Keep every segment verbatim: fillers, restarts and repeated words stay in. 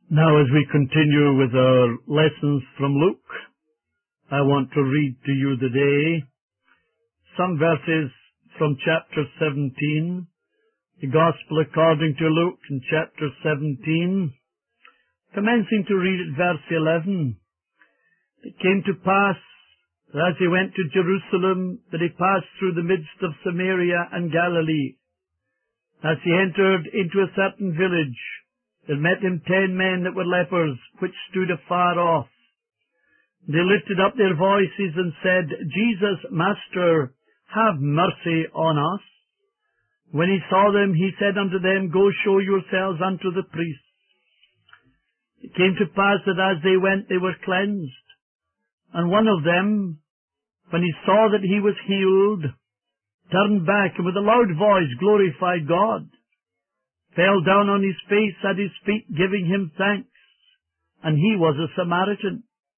Now, as we continue with our lessons from Luke, I want to read to you today some verses from chapter seventeen, the Gospel according to Luke in chapter seventeen, commencing to read at verse eleven. It came to pass that as he went to Jerusalem, that he passed through the midst of Samaria and Galilee. As he entered into a certain village, there met him ten men that were lepers, which stood afar off. They lifted up their voices and said, Jesus, Master, have mercy on us. When he saw them, he said unto them, Go show yourselves unto the priests. It came to pass that as they went, they were cleansed. And one of them, when he saw that he was healed, turned back and with a loud voice glorified God, fell down on his face at his feet, giving him thanks. And he was a Samaritan.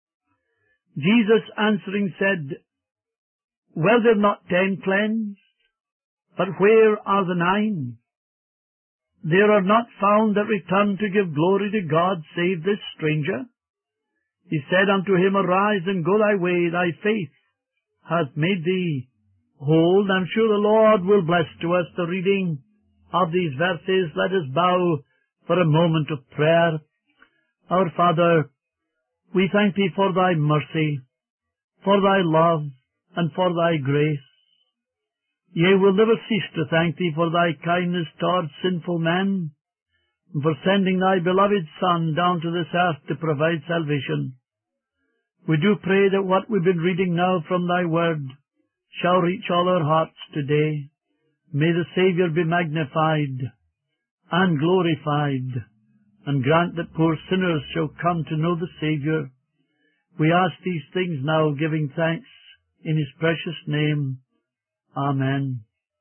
Jesus answering said, Were there not ten cleansed? But where are the nine? There are not found that return to give glory to God, save this stranger. He said unto him, Arise and go thy way, thy faith hath made thee whole. I'm sure the Lord will bless to us the reading of these verses. Let us bow for a moment of prayer. Our Father, we thank Thee for Thy mercy, for Thy love, and for Thy grace. Yea, we'll never cease to thank Thee for Thy kindness towards sinful men, and for sending Thy beloved Son down to this earth to provide salvation. We do pray that what we've been reading now from Thy Word shall reach all our hearts today. May the Saviour be magnified and glorified, and grant that poor sinners shall come to know the Saviour. We ask these things now, giving thanks in His precious name. Amen.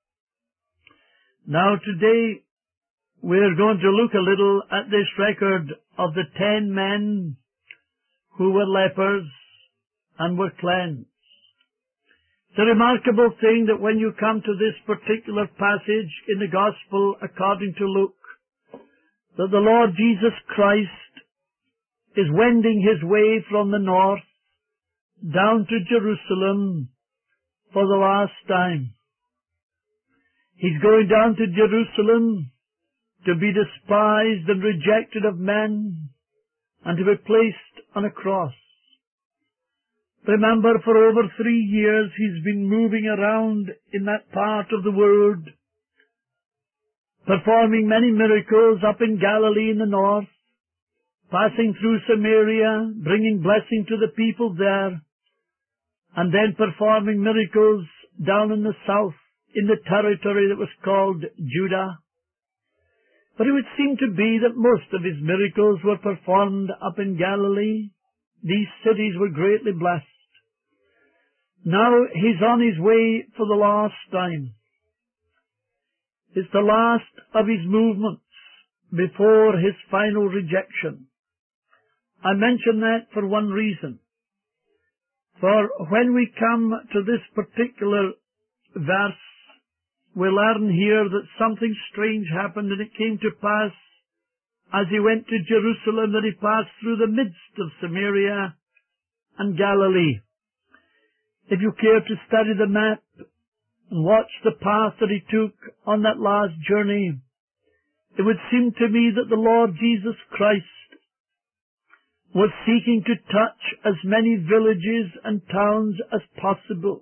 Now today we're going to look a little at this record of the ten men who were lepers and were cleansed. It's a remarkable thing that when you come to this particular passage in the Gospel according to Luke, that the Lord Jesus Christ is wending His way from the north down to Jerusalem for the last time. He's going down to Jerusalem to be despised and rejected of men and to be placed on a cross. Remember, for over three years he's been moving around in that part of the world, performing many miracles up in Galilee in the north, passing through Samaria, bringing blessing to the people there, and then performing miracles down in the south, in the territory that was called Judah. But it would seem to be that most of his miracles were performed up in Galilee. These cities were greatly blessed. Now he's on his way for the last time. It's the last of his movements before his final rejection. I mention that for one reason. For when we come to this particular verse, we learn here that something strange happened, and it came to pass as he went to Jerusalem that he passed through the midst of Samaria and Galilee. If you care to study the map and watch the path that he took on that last journey, it would seem to me that the Lord Jesus Christ was seeking to touch as many villages and towns as possible.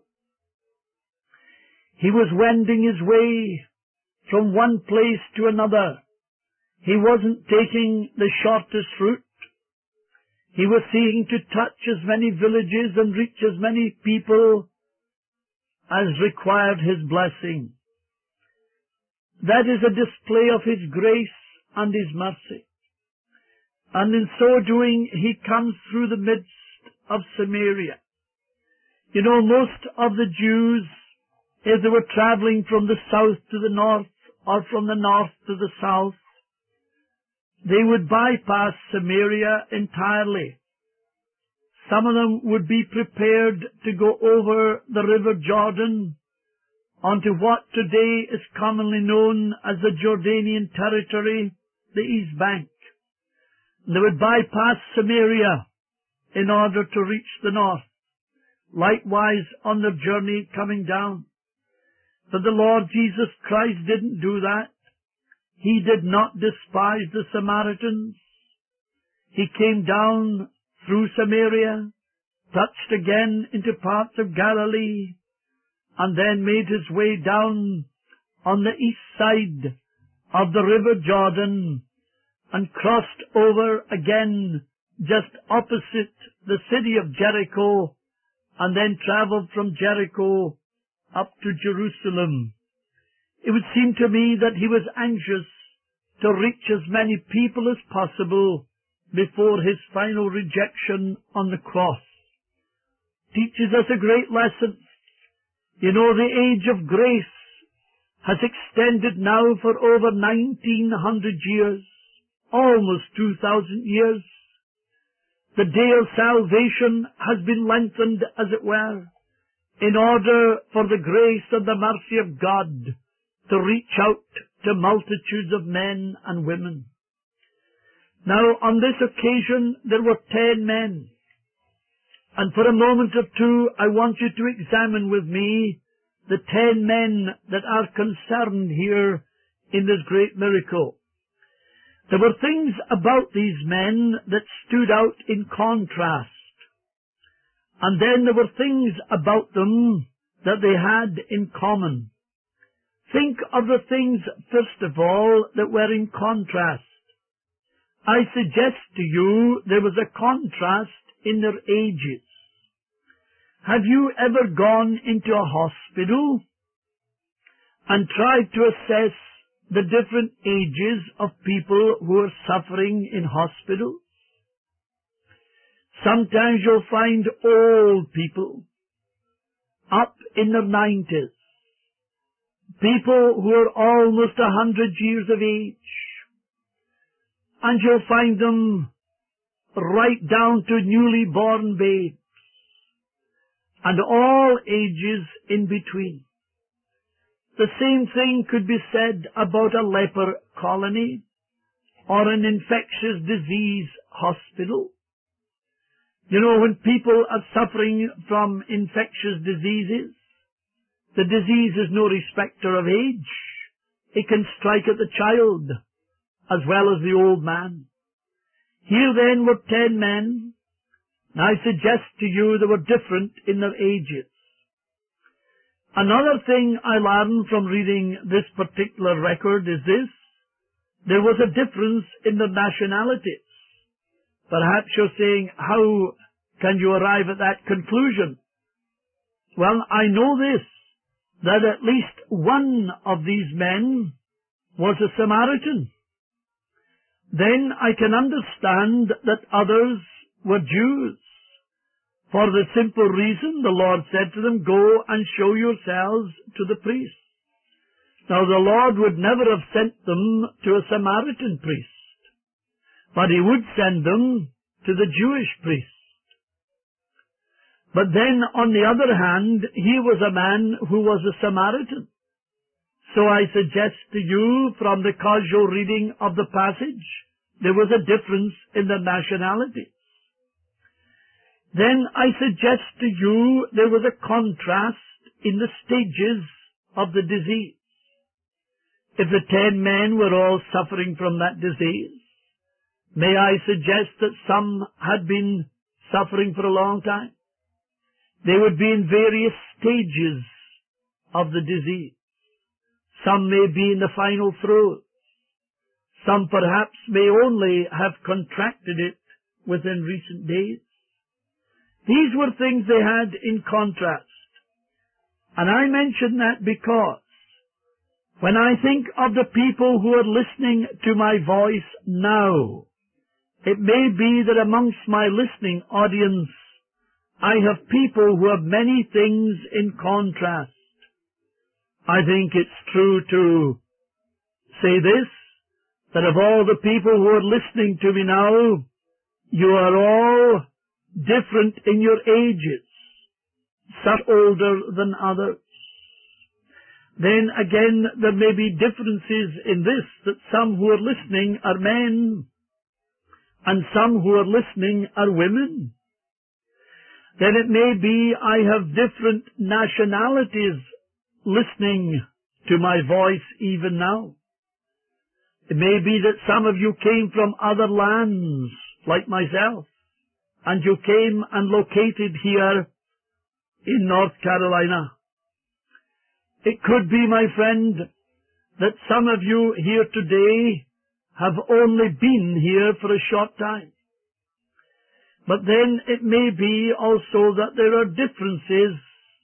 He was wending his way from one place to another. He wasn't taking the shortest route. He was seeking to touch as many villages and reach as many people as required his blessing. That is a display of his grace and his mercy. And in so doing, he comes through the midst of Samaria. You know, most of the Jews, if they were traveling from the south to the north or from the north to the south, they would bypass Samaria entirely. Some of them would be prepared to go over the river Jordan onto what today is commonly known as the Jordanian territory, the East Bank. They would bypass Samaria in order to reach the north. Likewise on their journey coming down. But the Lord Jesus Christ didn't do that. He did not despise the Samaritans. He came down through Samaria, touched again into parts of Galilee, and then made his way down on the east side of the river Jordan and crossed over again just opposite the city of Jericho, and then traveled from Jericho up to Jerusalem. It would seem to me that he was anxious to reach as many people as possible before his final rejection on the cross. Teaches us a great lesson. You know, the age of grace has extended now for over nineteen hundred years, almost two thousand years. The day of salvation has been lengthened, as it were, in order for the grace and the mercy of God to reach out to multitudes of men and women. Now, on this occasion, there were ten men. And for a moment or two, I want you to examine with me the ten men that are concerned here in this great miracle. There were things about these men that stood out in contrast. And then there were things about them that they had in common. Think of the things, first of all, that were in contrast. I suggest to you there was a contrast in their ages. Have you ever gone into a hospital and tried to assess the different ages of people who are suffering in hospitals? Sometimes you'll find old people up in their nineties, people who are almost a hundred years of age, and you'll find them right down to newly born babes, and all ages in between. The same thing could be said about a leper colony or an infectious disease hospital. You know, when people are suffering from infectious diseases, the disease is no respecter of age. It can strike at the child as well as the old man. Here then were ten men, and I suggest to you they were different in their ages. Another thing I learned from reading this particular record is this: there was a difference in their nationalities. Perhaps you're saying, how can you arrive at that conclusion? Well, I know this, that at least one of these men was a Samaritan. Then I can understand that others were Jews. For the simple reason the Lord said to them, go and show yourselves to the priest. Now the Lord would never have sent them to a Samaritan priest, but he would send them to the Jewish priest. But then, on the other hand, he was a man who was a Samaritan. So I suggest to you, from the casual reading of the passage, there was a difference in the nationality. Then I suggest to you there was a contrast in the stages of the disease. If the ten men were all suffering from that disease, may I suggest that some had been suffering for a long time? They would be in various stages of the disease. Some may be in the final throes. Some perhaps may only have contracted it within recent days. These were things they had in contrast. And I mention that because when I think of the people who are listening to my voice now, it may be that amongst my listening audience I have people who have many things in contrast. I think it's true to say this, that of all the people who are listening to me now, you are all different in your ages, some older than others. Then again, there may be differences in this, that some who are listening are men, and some who are listening are women. Then it may be I have different nationalities listening to my voice even now. It may be that some of you came from other lands, like myself, and you came and located here in North Carolina. It could be, my friend, that some of you here today have only been here for a short time. But then it may be also that there are differences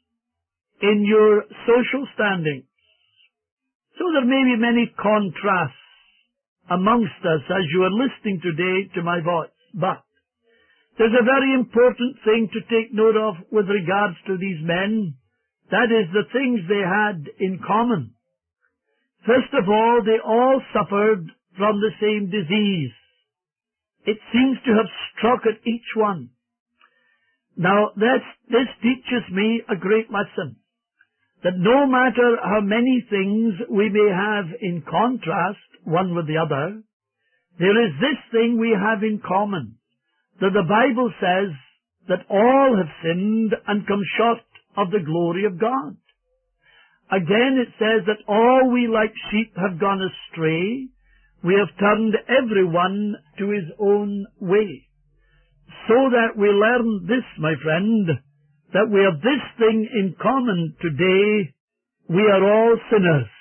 in your social standing. So there may be many contrasts amongst us as you are listening today to my voice. But there's a very important thing to take note of with regards to these men. That is the things they had in common. First of all, they all suffered from the same disease. It seems to have struck at each one. Now, this, this teaches me a great lesson, that no matter how many things we may have in contrast one with the other, there is this thing we have in common, that the Bible says that all have sinned and come short of the glory of God. Again, it says that all we like sheep have gone astray. We have turned everyone to his own way. So that we learn this, my friend, that we have this thing in common today. We are all sinners.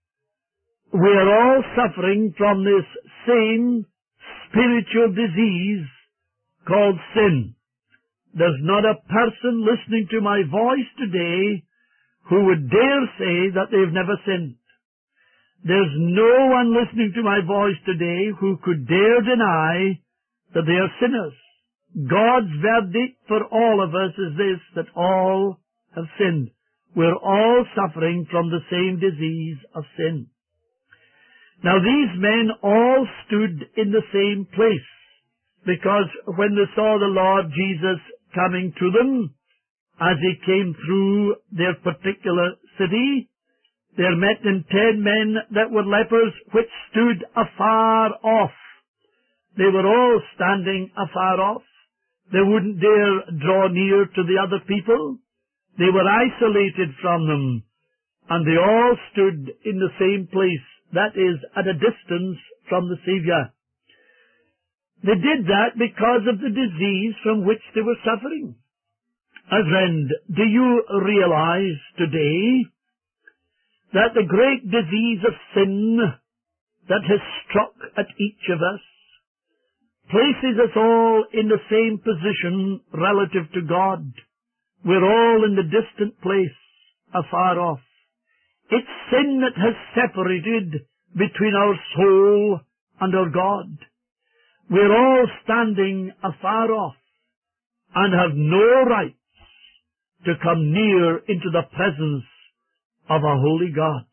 We are all suffering from this same spiritual disease called sin. There's not a person listening to my voice today who would dare say that they've never sinned. There's no one listening to my voice today who could dare deny that they are sinners. God's verdict for all of us is this, that all have sinned. We're all suffering from the same disease of sin. Now these men all stood in the same place, because when they saw the Lord Jesus coming to them, as he came through their particular city, there met him ten men that were lepers, which stood afar off. They were all standing afar off. They wouldn't dare draw near to the other people. They were isolated from them, and they all stood in the same place, that is, at a distance from the Savior. They did that because of the disease from which they were suffering. My friend, do you realize today that the great disease of sin that has struck at each of us places us all in the same position relative to God? We're all in the distant place, afar off. It's sin that has separated between our soul and our God. We're all standing afar off and have no rights to come near into the presence of a holy God.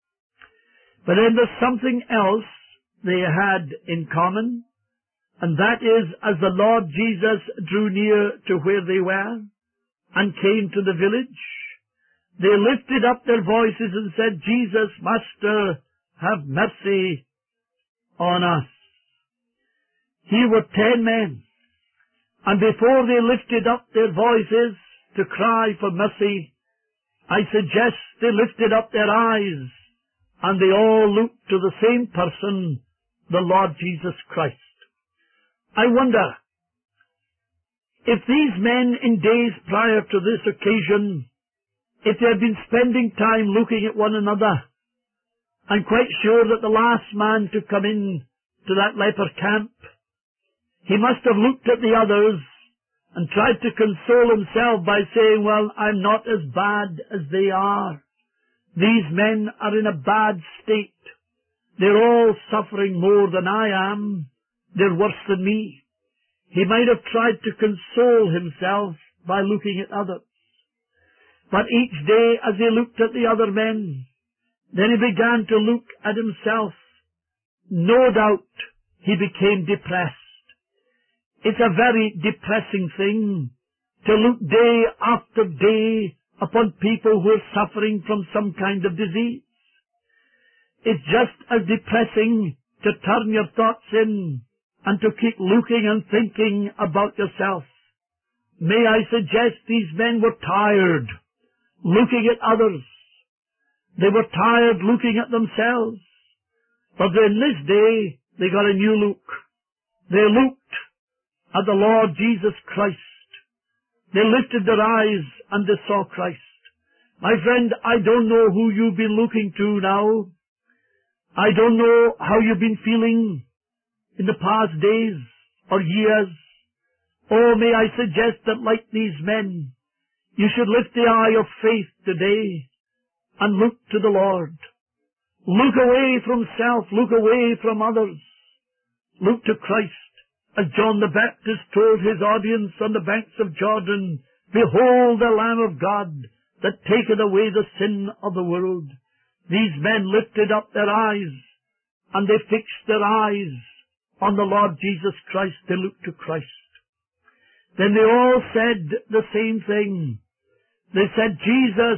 But then there's something else they had in common, and that is, as the Lord Jesus drew near to where they were and came to the village, they lifted up their voices and said, "Jesus, Master, have mercy on us." Here were ten men, and before they lifted up their voices to cry for mercy, I suggest they lifted up their eyes, and they all looked to the same person, the Lord Jesus Christ. I wonder if these men in days prior to this occasion, if they had been spending time looking at one another, I'm quite sure that the last man to come in to that leper camp, he must have looked at the others and tried to console himself by saying, "Well, I'm not as bad as they are. These men are in a bad state. They're all suffering more than I am. They're worse than me." He might have tried to console himself by looking at others. But each day as he looked at the other men, then he began to look at himself. No doubt he became depressed. It's a very depressing thing to look day after day upon people who are suffering from some kind of disease. It's just as depressing to turn your thoughts in and to keep looking and thinking about yourself. May I suggest these men were tired looking at others. They were tired looking at themselves. But in this day, they got a new look. They looked at the Lord Jesus Christ. They lifted their eyes and they saw Christ. My friend, I don't know who you've been looking to now. I don't know how you've been feeling in the past days or years. Oh, may I suggest that like these men, you should lift the eye of faith today and look to the Lord. Look away from self. Look away from others. Look to Christ. As John the Baptist told his audience on the banks of Jordan, "Behold the Lamb of God that taketh away the sin of the world." These men lifted up their eyes and they fixed their eyes on the Lord Jesus Christ. They looked to Christ. Then they all said the same thing. They said, "Jesus,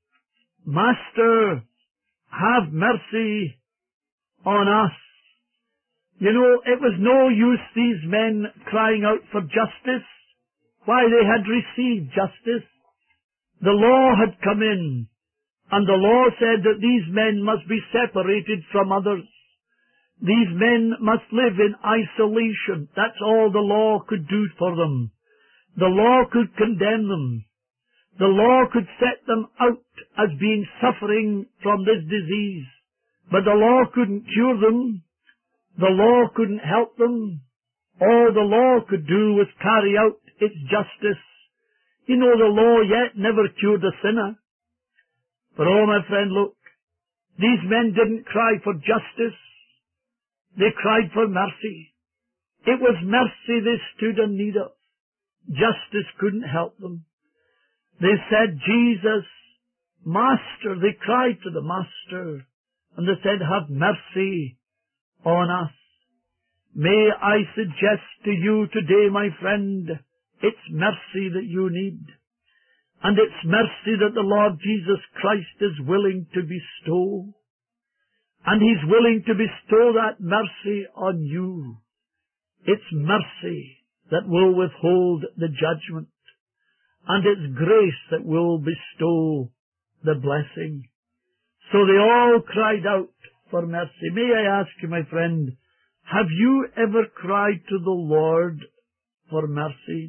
Master, have mercy on us." You know, it was no use these men crying out for justice. Why, they had received justice. The law had come in, and the law said that these men must be separated from others. These men must live in isolation. That's all the law could do for them. The law could condemn them. The law could set them out as being suffering from this disease. But the law couldn't cure them. The law couldn't help them. All the law could do was carry out its justice. You know, the law yet never cured a sinner. But oh, my friend, look, these men didn't cry for justice. They cried for mercy. It was mercy they stood in need of. Justice couldn't help them. They said, "Jesus, Master," they cried to the Master, and they said, "Have mercy on us." May I suggest to you today, my friend, it's mercy that you need. And it's mercy that the Lord Jesus Christ is willing to bestow. And He's willing to bestow that mercy on you. It's mercy that will withhold the judgment. And it's grace that will bestow the blessing. So they all cried out for mercy. May I ask you, my friend, have you ever cried to the Lord for mercy?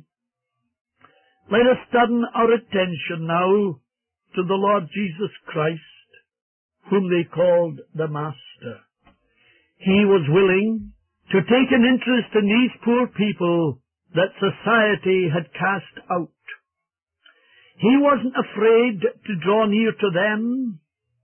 Let us turn our attention now to the Lord Jesus Christ, whom they called the Master. He was willing to take an interest in these poor people that society had cast out. He wasn't afraid to draw near to them.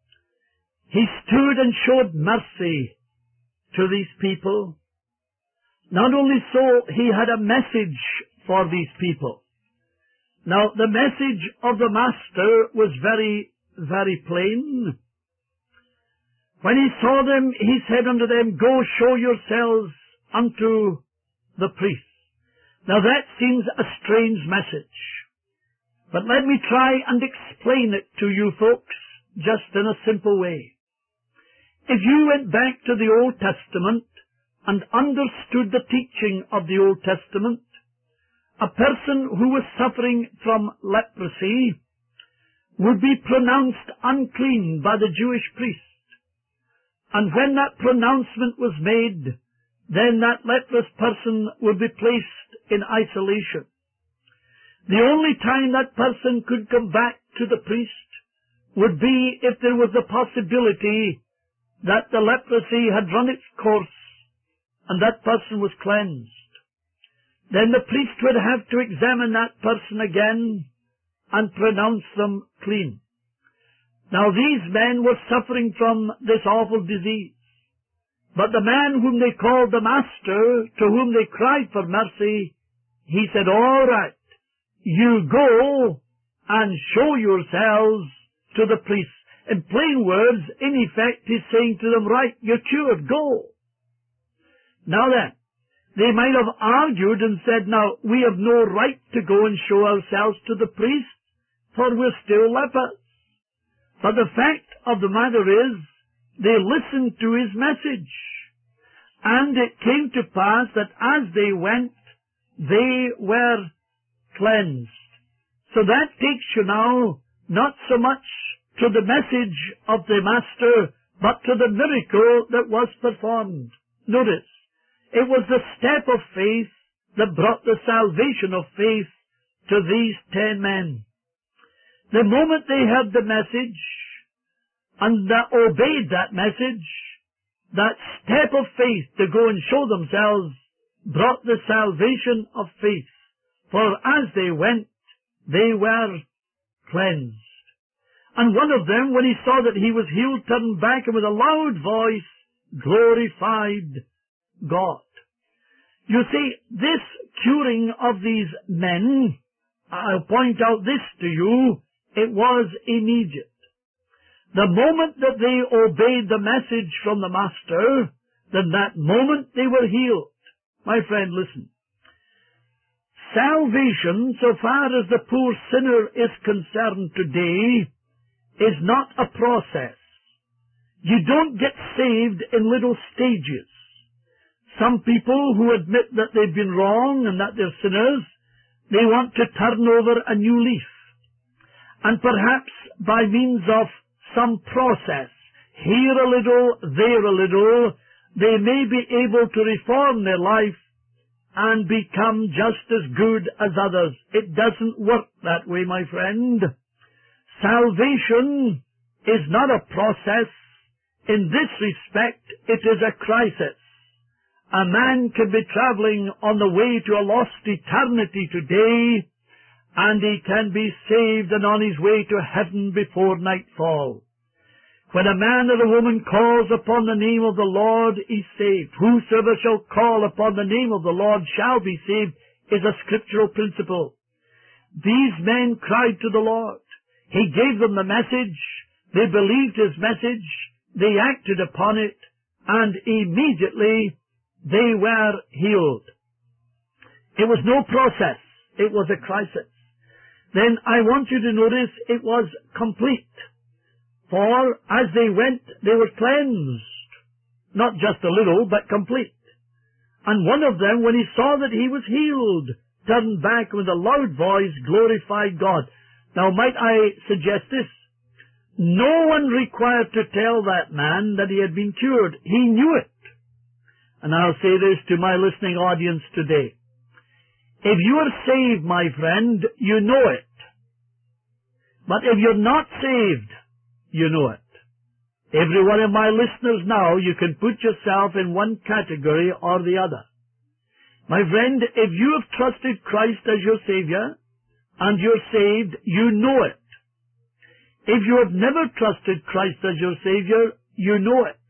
He stood and showed mercy to these people. Not only so, he had a message for these people. Now, the message of the Master was very, very plain. When he saw them, he said unto them, "Go show yourselves unto the priests." Now, that seems a strange message. But let me try and explain it to you folks, just in a simple way. If you went back to the Old Testament and understood the teaching of the Old Testament, a person who was suffering from leprosy would be pronounced unclean by the Jewish priest. And when that pronouncement was made, then that leprous person would be placed in isolation. The only time that person could come back to the priest would be if there was a possibility that the leprosy had run its course and that person was cleansed. Then the priest would have to examine that person again and pronounce them clean. Now these men were suffering from this awful disease. But the man whom they called the Master, to whom they cried for mercy, he said, "All right, you go and show yourselves to the priests." In plain words, in effect, he's saying to them, "Right, you're cured, go." Now then, they might have argued and said, "Now, we have no right to go and show ourselves to the priest, for we're still lepers." But the fact of the matter is, they listened to his message. And it came to pass that as they went, they were cleansed. So that takes you now not so much to the message of the Master, but to the miracle that was performed. Notice, it was the step of faith that brought the salvation of faith to these ten men. The moment they heard the message and uh, obeyed that message, that step of faith to go and show themselves brought the salvation of faith. For as they went, they were cleansed. And one of them, when he saw that he was healed, turned back and with a loud voice glorified God. You see, this curing of these men, I'll point out this to you, it was immediate. The moment that they obeyed the message from the Master, then that moment they were healed. My friend, listen. Salvation, so far as the poor sinner is concerned today, is not a process. You don't get saved in little stages. Some people who admit that they've been wrong and that they're sinners, they want to turn over a new leaf. And perhaps by means of some process, here a little, there a little, they may be able to reform their life and become just as good as others. It doesn't work that way, my friend. Salvation is not a process. In this respect, it is a crisis. A man can be traveling on the way to a lost eternity today, and he can be saved and on his way to heaven before nightfall. When a man or a woman calls upon the name of the Lord, is saved. Whosoever shall call upon the name of the Lord shall be saved is a scriptural principle. These men cried to the Lord. He gave them the message. They believed his message. They acted upon it, and immediately they were healed. It was no process. It was a crisis. Then I want you to notice it was complete. For as they went, they were cleansed. Not just a little, but complete. And one of them, when he saw that he was healed, turned back with a loud voice, glorified God. Now might I suggest this? No one required to tell that man that he had been cured. He knew it. And I'll say this to my listening audience today. If you are saved, my friend, you know it. But if you're not saved, you know it. Every one of my listeners now, you can put yourself in one category or the other. My friend, if you have trusted Christ as your Savior, and you're saved, you know it. If you have never trusted Christ as your Savior, you know it.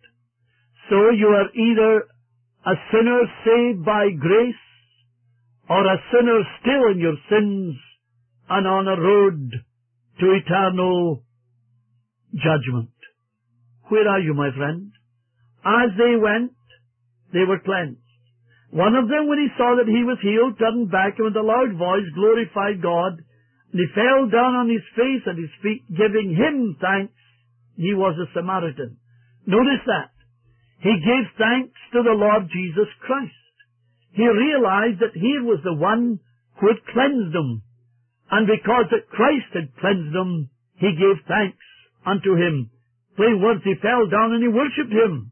So you are either a sinner saved by grace, or a sinner still in your sins, and on a road to eternal judgment. Where are you, my friend? As they went, they were cleansed. One of them, when he saw that he was healed, turned back and with a loud voice glorified God, and he fell down on his face at his feet, giving him thanks. He was a Samaritan. Notice that. He gave thanks to the Lord Jesus Christ. He realized that he was the one who had cleansed him. And because that Christ had cleansed him, he gave thanks unto him. Plain words, he fell down and he worshipped him.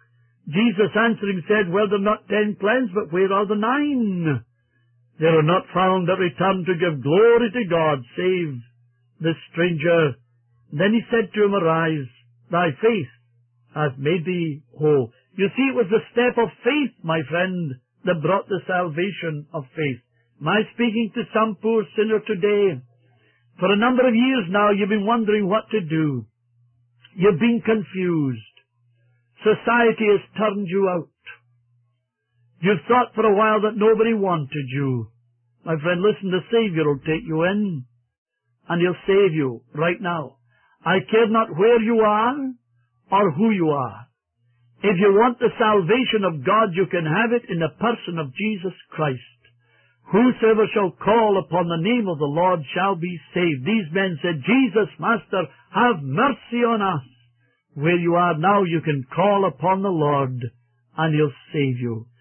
Jesus answering said, Well, there are not ten cleansed, but where are the nine? They are not found that return to give glory to God, save this stranger. Then he said to him, Arise, thy faith hath made thee whole. You see, it was the step of faith, my friend, that brought the salvation of faith. Am I speaking to some poor sinner today? For a number of years now, you've been wondering what to do. You've been confused. Society has turned you out. You've thought for a while that nobody wanted you. My friend, listen, the Savior will take you in, and He'll save you right now. I care not where you are or who you are. If you want the salvation of God, you can have it in the person of Jesus Christ. Whosoever shall call upon the name of the Lord shall be saved. These men said, Jesus, Master, have mercy on us. Where you are now, you can call upon the Lord, and He'll save you.